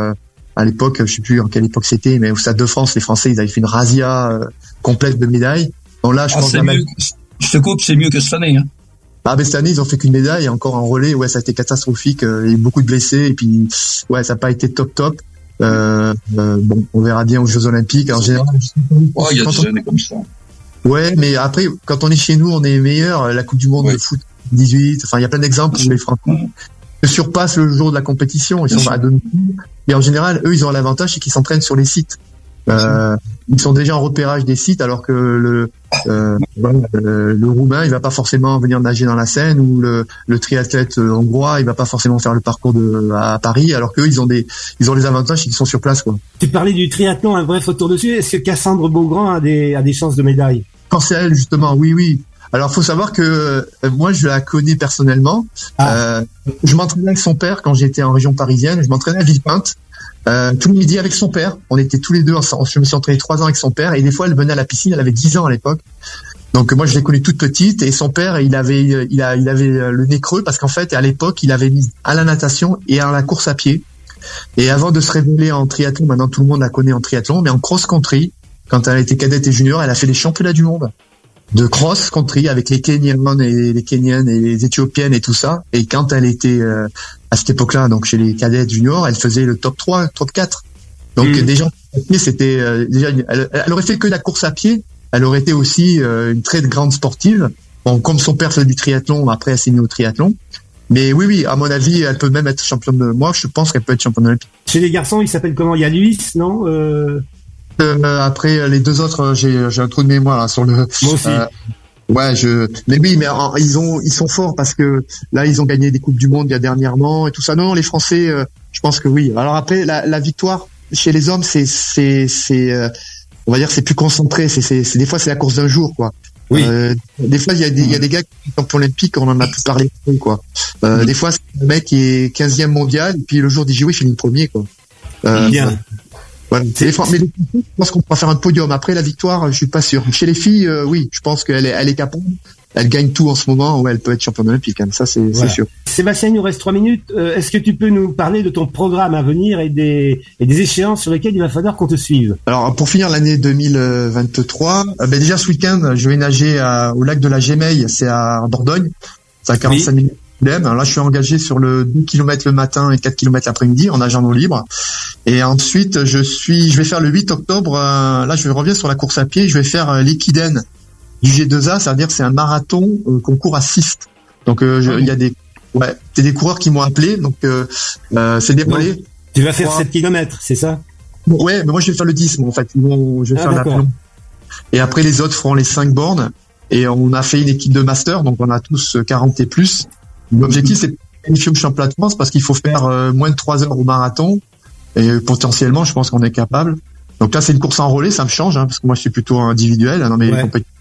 À l'époque, je sais plus en quelle époque c'était, mais au Stade de France, les Français, ils avaient fait une razzia euh, complète de médailles. Donc là, je ah, pense c'est que mieux, même... je te coupe, c'est mieux que cette année. Hein. Ah, mais cette année, ils ont fait qu'une médaille, et encore en relais, ouais, ça a été catastrophique. Euh, il y a eu beaucoup de blessés, et puis, ouais, ça n'a pas été top top. Euh, euh, bon, on verra bien aux Jeux Olympiques. En général, oh, il y a des on... années comme ça. Ouais, mais après, quand on est chez nous, on est meilleur. La Coupe du Monde ouais. de foot dix-huit, enfin, il y a plein d'exemples où les Français se surpassent le jour de la compétition. Ils sont à domicile. Mais en général, eux, ils ont l'avantage, c'est qu'ils s'entraînent sur les sites. Euh, ils sont déjà en repérage des sites, alors que le euh, le, le Roumain, il va pas forcément venir nager dans la Seine, ou le, le triathlète hongrois, il va pas forcément faire le parcours de à Paris, alors qu'eux, ils ont des ils ont les avantages, c'est qu'ils sont sur place, quoi. Tu parlais du triathlon, un bref retour dessus. Est-ce que Cassandre Beaugrand a des a des chances de médaille? Quand c'est elle, justement, oui, oui. Alors, faut savoir que euh, moi, je la connais personnellement. Ah. Euh, je m'entraînais avec son père quand j'étais en région parisienne. Je m'entraînais à Villepinte. Euh, tout le midi avec son père. On était tous les deux ensemble. Je me suis entraîné trois ans avec son père, et des fois elle venait à la piscine. Elle avait dix ans à l'époque. Donc moi je l'ai connue toute petite, et son père il avait il a il avait le nez creux parce qu'en fait à l'époque il avait mis à la natation et à la course à pied. Et avant de se révéler en triathlon, maintenant tout le monde la connaît en triathlon, mais en cross country, quand elle était cadette et junior, elle a fait les championnats du monde de cross country avec les Kenyans et les Kenyanes et les Éthiopiennes et tout ça. Et quand elle était euh, à cette époque-là, donc chez les cadets juniors, elle faisait le top trois, top quatre. Donc mmh. déjà, c'était euh, déjà, elle, elle aurait fait que la course à pied. Elle aurait été aussi euh, une très grande sportive. Bon, comme son père faisait du triathlon, après elle s'est mise au triathlon. Mais oui, oui, à mon avis, elle peut même être championne de. Moi, je pense qu'elle peut être championne olympique. Chez les garçons, il s'appelle comment? Il y a Luis, non? Euh... Euh, après les deux autres, j'ai, j'ai un trou de mémoire là, sur le. Moi aussi. Euh, ouais, je. Mais oui, mais en, ils ont, ils sont forts parce que là, ils ont gagné des coupes du monde il y a dernièrement et tout ça. Non, les Français, euh, je pense que oui. Alors après, la, la victoire chez les hommes, c'est, c'est, c'est, euh, on va dire, c'est plus concentré. C'est, c'est, c'est des fois, c'est la course d'un jour, quoi. Oui. Euh, des fois, il y a des, il y a des gars qui sont champions olympiques, on en a plus parlé, quoi. Euh, oui. Des fois, c'est le mec qui est quinzième mondial, et puis le jour des J O, il finit premier, quoi. Euh, Bien. Voilà. Les, mais les, je pense qu'on pourra faire un podium. Après la victoire, je suis pas sûr. Chez les filles, euh, oui, je pense qu'elle est, elle est capable. Elle gagne tout en ce moment. Ouais, elle peut être championne olympique. Hein. Ça, c'est, voilà. c'est sûr. Sébastien, il nous reste trois minutes. Euh, est-ce que tu peux nous parler de ton programme à venir et des, et des échéances sur lesquelles il va falloir qu'on te suive? Alors, pour finir l'année deux mille vingt-trois, euh, ben déjà ce week-end, je vais nager à, au lac de la Gémeille. C'est à Dordogne. C'est à quarante-cinq minutes. Alors là, je suis engagé sur le deux kilomètres le matin et quatre kilomètres l'après-midi en nageant en eau libre. Et ensuite, je suis, je vais faire le huit octobre. Euh, là, je reviens sur la course à pied. Je vais faire euh, l'Equiden du G deux A, c'est-à-dire c'est un marathon euh, qu'on court à six. Donc, il euh, y a des, ouais, c'est des coureurs qui m'ont appelé. Donc, euh, euh, c'est des relais. Tu vas faire trois... sept kilomètres, c'est ça? Ouais, mais moi, je vais faire le dix, moi, en fait. Bon, je vais ah, faire la. Et après, les autres feront les cinq bornes. Et on a fait une équipe de master, donc on a tous quarante et plus. L'objectif, c'est de qualifier au championnat de France parce qu'il faut faire euh, moins de trois heures au marathon. Et potentiellement, je pense qu'on est capable. Donc là, c'est une course en relais, ça me change, hein, parce que moi, je suis plutôt individuel hein, dans mes ouais. compétitions.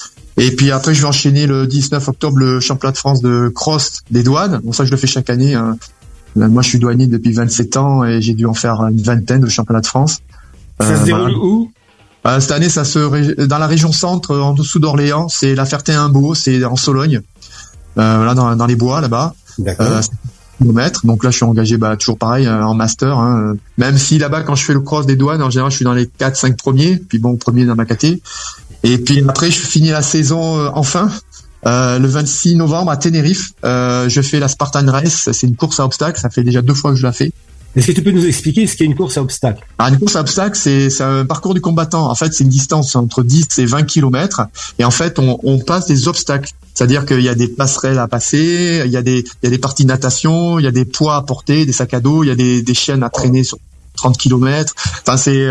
Et puis après, je vais enchaîner le dix-neuf octobre le championnat de France de cross des douanes. Bon, ça, je le fais chaque année. Hein. Là, moi, je suis douanier depuis vingt-sept ans et j'ai dû en faire une vingtaine de championnats de France. Ça euh, se déroule voilà. où euh, Cette année, ça se dans la région centre, en dessous d'Orléans. C'est la Ferté-Imbaud, c'est en Sologne. Euh, là dans, dans les bois là-bas. D'accord. Euh, kilomètres. Donc là je suis engagé bah toujours pareil euh, en master hein. Même si là-bas quand je fais le cross des douanes en général je suis dans les quatre cinq premiers, puis bon premier dans ma caté. Et puis après je finis la saison euh, enfin euh, le vingt-six novembre à Tenerife. Euh, je fais la Spartan Race, c'est une course à obstacles, ça fait déjà deux fois que je la fais. Est-ce que tu peux nous expliquer ce qu'est une course à obstacles? Ah, une course à obstacles, c'est, c'est un parcours du combattant. En fait, c'est une distance entre dix et vingt kilomètres. Et en fait, on, on passe des obstacles. C'est-à-dire qu'il y a des passerelles à passer, il y a des, il y a des parties de natation, il y a des poids à porter, des sacs à dos, il y a des, des chaînes à traîner sur trente kilomètres. Enfin, c'est,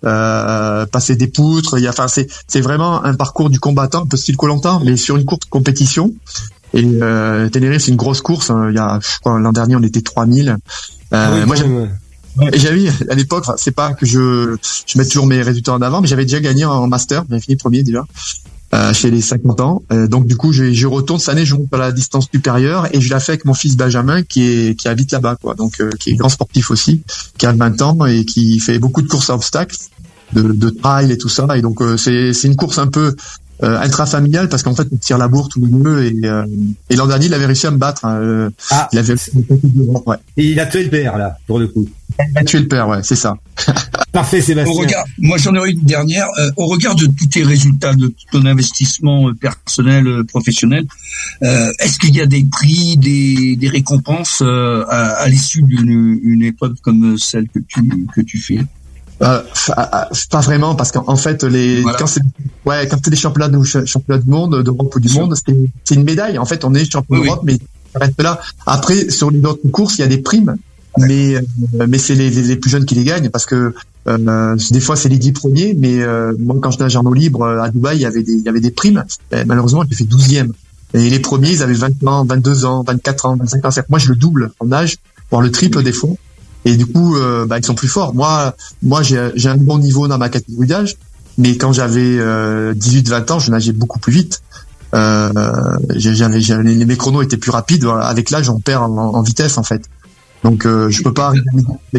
euh, passer des poutres. Il y a, enfin, c'est, c'est vraiment un parcours du combattant, un peu style Koh-Lanta, mais sur une courte compétition. Et, euh, Tenerife, c'est une grosse course. Il y a, je crois, l'an dernier, on était trois mille. Euh, oui, moi, j'avais, et j'avais, à l'époque, enfin, c'est pas que je, je mette toujours mes résultats en avant, mais j'avais déjà gagné en master, j'avais fini premier déjà, euh, chez les cinquante ans. Euh, donc, du coup, je, je retourne cette année, je monte à la distance supérieure et je la fais avec mon fils Benjamin qui est, qui habite là-bas, quoi. Donc, euh, qui est grand sportif aussi, qui a vingt ans et qui fait beaucoup de courses à obstacles, de, de trail et tout ça. Et donc, euh, c'est, c'est une course un peu, euh, intrafamilial parce qu'en fait on tire la bourre tous les deux et, euh, et l'an dernier il avait réussi à me battre. Hein, ah, il avait ouais. Et il a tué le père là pour le coup. Il a tué le père, ouais, c'est ça. Parfait, Sébastien. Au regard, moi j'en aurais une dernière. Euh, au regard de tous tes résultats, de tout ton investissement personnel, euh, professionnel, euh, est-ce qu'il y a des prix, des, des récompenses euh, à, à l'issue d'une une épreuve comme celle que tu que tu fais? Euh, pas vraiment parce qu'en fait les voilà. quand c'est ouais quand c'est des championnats de championnats du monde d'Europe ou du monde c'est c'est une médaille en fait on est champion oui, d'Europe oui. mais ça reste là. Après sur les autres courses il y a des primes ouais. mais euh, mais c'est les, les les plus jeunes qui les gagnent parce que euh, des fois c'est les dix premiers mais euh, moi quand je nage en eau libre à Dubaï il y avait des il y avait des primes et malheureusement j'ai fait douzième et les premiers ils avaient vingt ans, vingt-deux ans, vingt-quatre ans, vingt-cinq ans. Moi je le double en nage voire le triple des fois. Et du coup, euh, bah, ils sont plus forts. Moi, moi, j'ai, j'ai un bon niveau dans ma catégorie d'âge, mais quand j'avais euh, dix-huit vingt ans, je nageais beaucoup plus vite. Euh, j'avais, j'avais, les, mes chronos étaient plus rapides. Voilà. Avec l'âge, on perd en, en vitesse, en fait. Donc, euh, je peux pas arriver.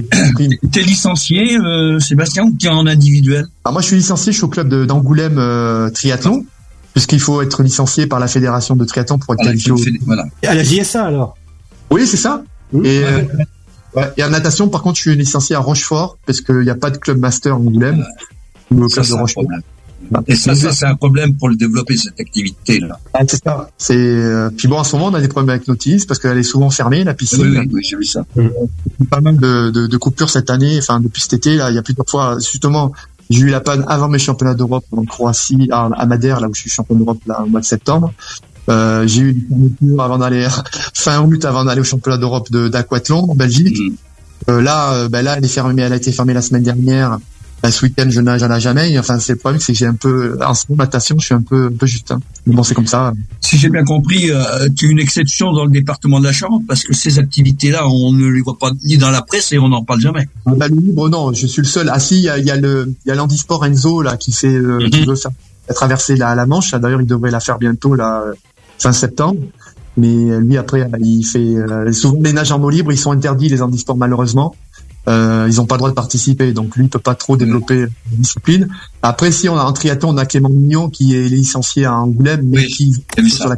T'es licencié, euh, Sébastien, ou t'es en individuel? Alors moi, je suis licencié. Je suis au club de, d'Angoulême euh, triathlon, puisqu'il faut être licencié par la fédération de triathlon pour être qualifié. Au... Voilà. À la J S A alors? Oui, c'est ça. Mmh. Et euh, ouais. Et en natation, par contre, je suis licencié à Rochefort parce qu'il n'y a pas de club master en Angoulême. Ou au club de Rochefort. Et ça, ça, c'est un problème pour le développer cette activité-là. Ah, c'est ça. C'est euh... puis bon, en ce moment, on a des problèmes avec Nautilus parce qu'elle est souvent fermée, la piscine. Oui, oui, oui j'ai vu ça. Mmh. Pas mal de, de, de coupures cette année. Enfin, depuis cet été, là, il y a plusieurs fois. Justement, j'ai eu la panne avant mes championnats d'Europe en Croatie, à, à Madère, là où je suis champion d'Europe là au mois de septembre. Euh, j'ai eu une fermeture avant d'aller fin août avant d'aller au championnat d'Europe de d'aquathlon en Belgique. Mmh. Euh, là, euh, ben là, elle est fermée. Elle a été fermée la semaine dernière. Ben, ce week-end, je nage à la Jamaïque. Enfin, c'est le problème, c'est que j'ai un peu, en ce moment, natation, je suis un peu, un peu juste. Hein. Bon, c'est comme ça. Si j'ai bien compris, euh, tu es une exception dans le département de la Charente parce que ces activités-là, on ne les voit pas ni dans la presse et on n'en parle jamais. Ah, ben, le libre, non, je suis le seul. Ah si, il y a, y a le, il y a l'handisport Enzo là qui fait, euh, mm-hmm. qui veut faire traverser la, la Manche. D'ailleurs, il devrait la faire bientôt là, fin septembre. Mais lui après il fait euh, souvent les nages en eau libre ils sont interdits les handisports malheureusement euh, ils ont pas le droit de participer donc lui il peut pas trop développer la discipline. Après si on a en triathlon on a Clément Mignon qui est licencié à Angoulême mais oui, qui sur la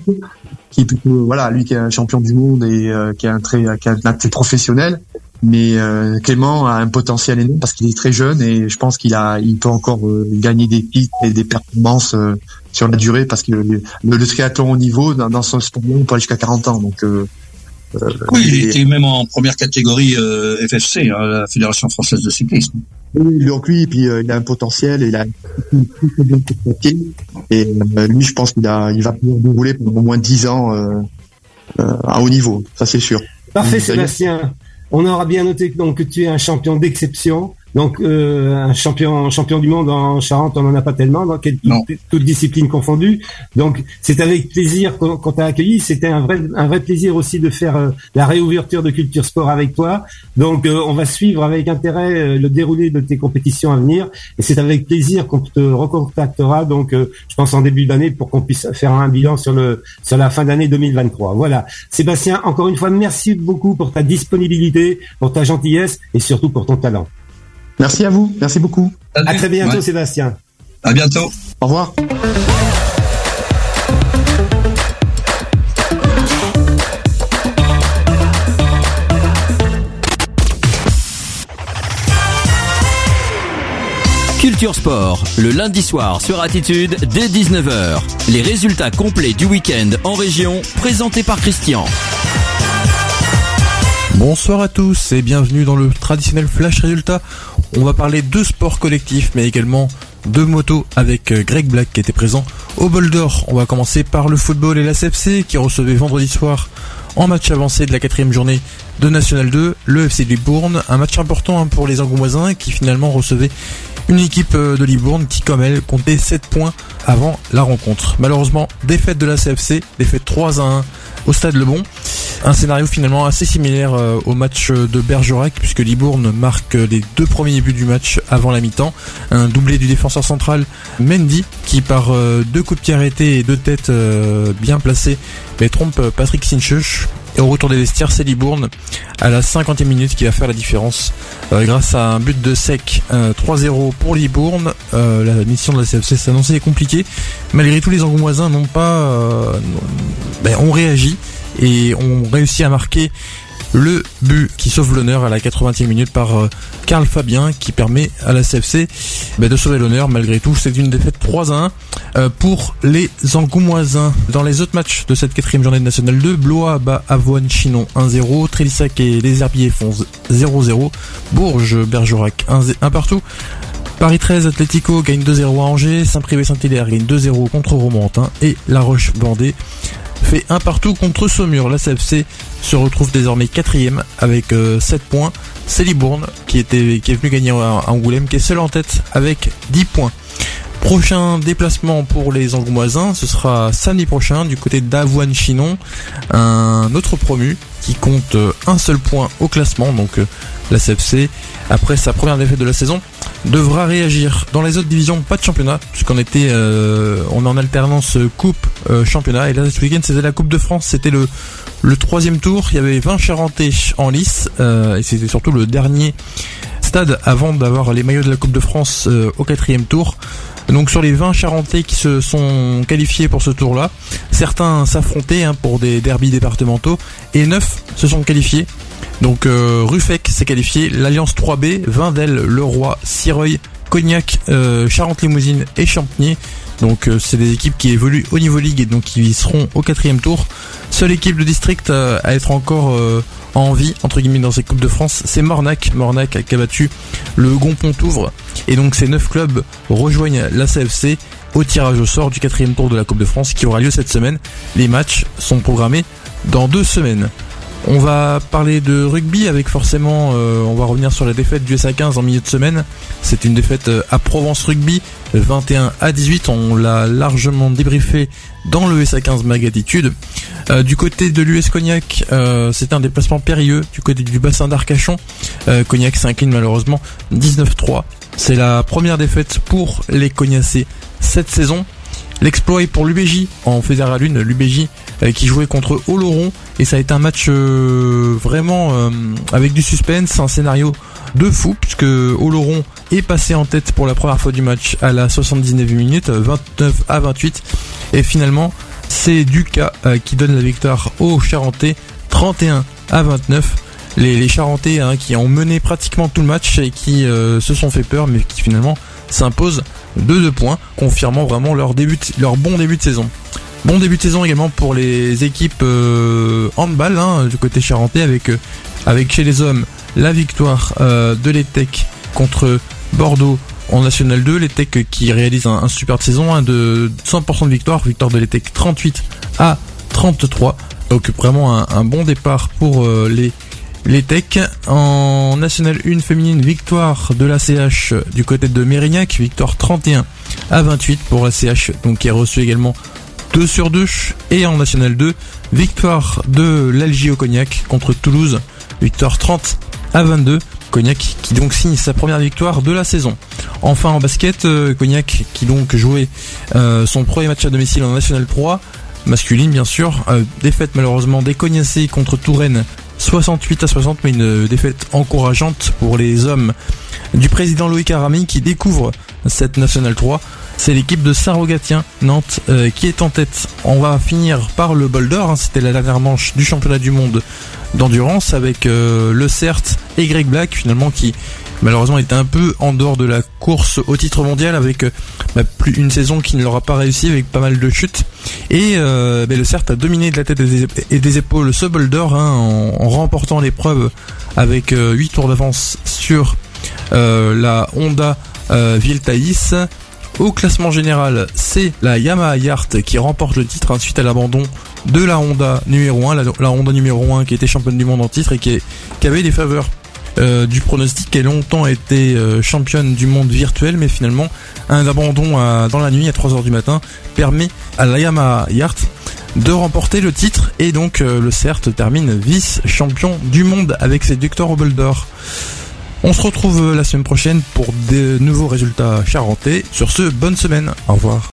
qui est plutôt voilà lui qui est un champion du monde et euh, qui est un très qui est un athlète professionnel mais euh, Clément a un potentiel énorme parce qu'il est très jeune et je pense qu'il a il peut encore euh, gagner des titres et des performances euh, sur la durée parce que le, le triathlon au niveau dans, dans son sport on peut aller jusqu'à quarante ans donc euh, euh, oui il et, était même en première catégorie euh, F F C hein, la Fédération Française de Cyclisme. Oui donc lui puis euh, il a un potentiel et il a très bien technique et euh, lui je pense qu'il a il va pouvoir dérouler pendant au moins dix ans euh, euh, à haut niveau ça c'est sûr. Parfait Sébastien. On aura bien noté donc que tu es un champion d'exception. Donc euh, un champion champion du monde en Charente, on en a pas tellement, donc toutes toute disciplines confondues. Donc c'est avec plaisir qu'on, qu'on t'a accueilli. C'était un vrai un vrai plaisir aussi de faire euh, la réouverture de Culture Sport avec toi. Donc euh, on va suivre avec intérêt euh, le déroulé de tes compétitions à venir. Et c'est avec plaisir qu'on te recontactera. Donc euh, je pense en début d'année pour qu'on puisse faire un bilan sur le sur la fin d'année deux mille vingt-trois. Voilà. Sébastien, encore une fois, merci beaucoup pour ta disponibilité, pour ta gentillesse et surtout pour ton talent. Merci à vous, merci beaucoup. Salut. À très bientôt, ouais. Sébastien. À bientôt. Au revoir. Culture Sport, le lundi soir sur Attitude dès dix-neuf heures. Les résultats complets du week-end en région, présentés par Christian. Bonsoir à tous et bienvenue dans le traditionnel Flash Résultat. On va parler de sport collectif mais également de moto avec Greg Black qui était présent au Bol d'Or. On va commencer par le football et la C F C qui recevait vendredi soir en match avancé de la quatrième journée de National deux le F C de Libourne. Un match important pour les Angoumoisins qui finalement recevait une équipe de Libourne qui comme elle comptait sept points avant la rencontre. Malheureusement défaite de la C F C, défaite trois à un au Stade Le Bon. Un scénario finalement assez similaire euh, au match de Bergerac puisque Libourne marque les deux premiers buts du match avant la mi-temps. Un doublé du défenseur central Mendy qui par euh, deux coups de pied arrêtés et deux têtes euh, bien placées mais trompe Patrick Sincheuch Et au retour des vestiaires, c'est Libourne à la cinquantième minute qui va faire la différence euh, grâce à un but de sec. euh, trois zéro pour Libourne. Euh, la mission de la C F C s'annonçait compliquée. Malgré tout, les Angoumoisins n'ont pas euh, ben, ont réagi et ont réussi à marquer le but qui sauve l'honneur à la quatre-vingtième minute par euh, Karl Fabien, qui permet à la C F C bah, de sauver l'honneur. Malgré tout, c'est une défaite trois à un euh, pour les Angoumoisins. Dans les autres matchs de cette quatrième journée de National deux, Blois bat Avoine Chinon un zéro, Trélissac et les Herbiers font zéro zéro, Bourges Bergerac un partout, Paris treize Atlético gagne deux zéro à Angers, Saint-Privé-Saint-Hilaire gagne deux zéro contre Romorantin et La Roche-Bandée fait un partout contre Saumur. La C F C se retrouve désormais quatrième avec euh, sept points. C'est Libourne qui, était, qui est venu gagner à Angoulême, qui est seul en tête avec dix points. Prochain déplacement pour les Angoumoisins, ce sera samedi prochain du côté d'Avoine Chinon, un autre promu qui compte un seul point au classement. Donc euh, la C F C, après sa première défaite de la saison, devra réagir. Dans les autres divisions, pas de championnat, puisqu'on était euh, on est en alternance coupe euh, championnat, et là ce week-end c'était la Coupe de France, c'était le le troisième tour. Il y avait vingt Charentais en lice euh, et c'était surtout le dernier stade avant d'avoir les maillots de la Coupe de France euh, au quatrième tour. Donc sur les vingt Charentais qui se sont qualifiés pour ce tour-là, certains s'affrontaient hein, pour des derbys départementaux et neuf se sont qualifiés. Donc euh, Ruffec s'est qualifié, l'Alliance trois B, Vindel, Leroy, Sireuil, Cognac, euh, Charente-Limousine et Champigny. Donc euh, c'est des équipes qui évoluent au niveau ligue et donc qui seront au quatrième tour. Seule équipe de district euh, à être encore euh, en vie entre guillemets dans cette Coupe de France, c'est Mornac. Mornac qui a battu le Gon-Pontouvre. Et donc ces neuf clubs rejoignent la C F C au tirage au sort du quatrième tour de la Coupe de France qui aura lieu cette semaine. Les matchs sont programmés dans deux semaines. On va parler de rugby avec forcément, euh, on va revenir sur la défaite du S A quinze en milieu de semaine. C'est une défaite à Provence Rugby, vingt et un à dix-huit. On l'a largement débriefé dans le S A quinze Mag Attitude. Euh, du côté de l'U S Cognac, euh, c'est un déplacement périlleux. Du côté du bassin d'Arcachon, euh, Cognac s'incline malheureusement dix-neuf trois. C'est la première défaite pour les Cognacés cette saison. L'exploit est pour l'U B J en Fédéral un, l'U B J euh, qui jouait contre Oloron, et ça a été un match euh, vraiment euh, avec du suspense, un scénario de fou puisque Oloron est passé en tête pour la première fois du match à la soixante-dix-neuvième minute, vingt-neuf à vingt-huit, et finalement c'est Ducas euh, qui donne la victoire aux Charentais, trente et un à vingt-neuf. Les, les Charentais hein, qui ont mené pratiquement tout le match et qui euh, se sont fait peur mais qui finalement s'imposent de deux points, confirmant vraiment leur début, de, leur bon début de saison. Bon début de saison également pour les équipes euh, handball hein, du côté charentais avec euh, avec chez les hommes la victoire euh, de l'Etec contre Bordeaux en National deux. L'Etec qui réalise un, un super de saison hein, de cent pour cent de victoire, victoire de l'Etec trente-huit à trente-trois. Donc vraiment un, un bon départ pour euh, les l'Etec. En National un féminine, victoire de la C H du côté de Mérignac, victoire trente et un à vingt-huit pour la C H, donc qui a reçu également deux sur deux. Et en National deux, victoire de l'Algie au Cognac contre Toulouse, victoire trente à vingt-deux. Cognac qui donc signe sa première victoire de la saison. Enfin en basket, euh, Cognac qui donc jouait euh, son premier match à domicile en National trois, masculine bien sûr, euh, défaite malheureusement des Cognacés contre Touraine soixante-huit à soixante, mais une défaite encourageante pour les hommes du président Loïc Arami qui découvre cette National trois. C'est l'équipe de Saint-Rogatien, Nantes, euh, qui est en tête. On va finir par le bol d'or, hein, c'était la dernière manche du championnat du monde d'endurance avec euh, le C E R T et Greg Black finalement qui malheureusement était un peu en dehors de la course au titre mondial avec euh, bah, plus une saison qui ne l'aura pas réussi avec pas mal de chutes. Et euh, bah, le C E R T a dominé de la tête et des épaules ce bol d'or hein, en, en remportant l'épreuve avec euh, huit tours d'avance sur euh, la Honda euh, Ville-Thaïs. Au classement général, c'est la Yamaha Yart qui remporte le titre hein, suite à l'abandon de la Honda numéro un, la, la Honda numéro un qui était championne du monde en titre et qui, est, qui avait des faveurs euh, du pronostic, qui a longtemps été euh, championne du monde virtuel, mais finalement un abandon à, dans la nuit à trois heures du matin permet à la Yamaha Yart de remporter le titre, et donc euh, le C E R T termine vice-champion du monde avec ses victoires au bol d'or. On se retrouve la semaine prochaine pour de nouveaux résultats charentais. Sur ce, bonne semaine. Au revoir.